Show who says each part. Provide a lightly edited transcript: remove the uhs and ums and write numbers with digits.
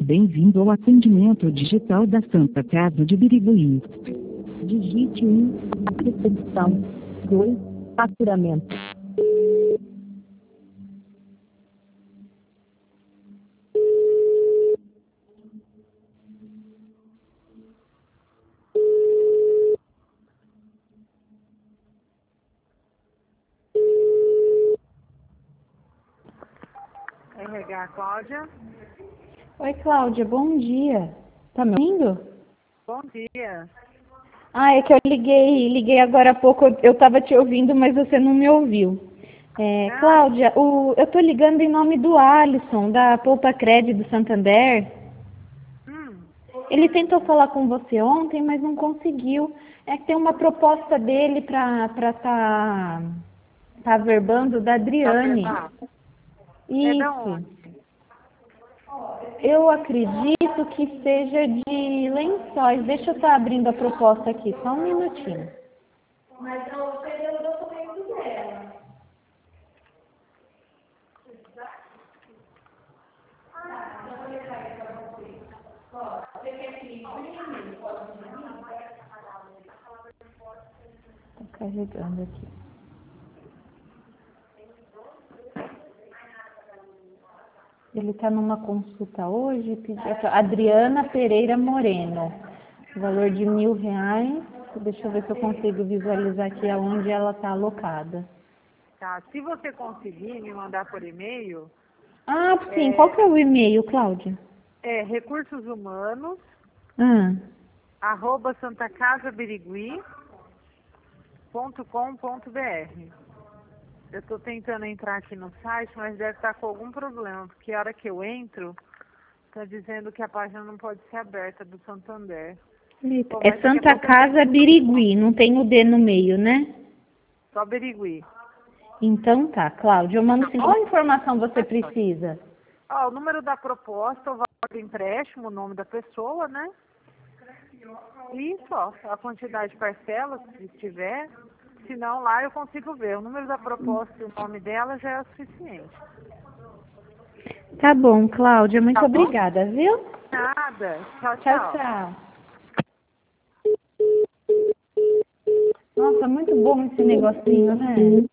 Speaker 1: Bem-vindo ao atendimento digital da Santa Casa de Birigui. Digite 1, recepção. 2, faturamento.
Speaker 2: RH, Cláudia.
Speaker 3: Oi, Cláudia, bom dia. Tá me ouvindo?
Speaker 2: Bom dia.
Speaker 3: Ah, é que eu liguei agora há pouco, eu estava te ouvindo, mas você não me ouviu. Cláudia, eu tô ligando em nome do Alisson, da Poupa Cred do Santander. Ele tentou falar com você ontem, mas não conseguiu. É que tem uma proposta dele para tá verbando da Adriane.
Speaker 2: É da
Speaker 3: Isso.
Speaker 2: onde?
Speaker 3: Eu acredito que seja de Lençóis. Deixa eu estar abrindo a proposta aqui, só um minutinho. Mas eu peguei o documento dela. Estou carregando aqui. Ele está numa consulta hoje, Adriana Pereira Moreno, valor de R$ 1.000. Deixa eu ver se eu consigo visualizar aqui aonde ela está alocada.
Speaker 2: Tá. Se você conseguir me mandar por e-mail,
Speaker 3: Ah, sim. Qual que é o e-mail, Cláudia?
Speaker 2: é recursosumanos,
Speaker 3: Ah,
Speaker 2: @santacasabirigui.com.br. Eu estou tentando entrar aqui no site, mas deve estar com algum problema, porque a hora que eu entro, está dizendo que a página não pode ser aberta do Santander. Bom,
Speaker 3: é
Speaker 2: mas daqui a
Speaker 3: Santa
Speaker 2: pouco eu
Speaker 3: Casa Birigui, não tem o D no meio, né?
Speaker 2: só Birigui.
Speaker 3: Então tá, Cláudia, eu mando sim. Qual informação você precisa?
Speaker 2: O número da proposta, o valor do empréstimo, o nome da pessoa, né? Isso, ó, a quantidade de parcelas, se tiver. Se não, lá eu consigo ver. O número da proposta e o nome dela já é o suficiente.
Speaker 3: Tá bom, Cláudia, muito
Speaker 2: Tá bom?
Speaker 3: obrigada, viu?
Speaker 2: Nada. Tchau,
Speaker 3: Tchau,
Speaker 2: tchau.
Speaker 3: tchau. Nossa, muito bom esse negocinho, né?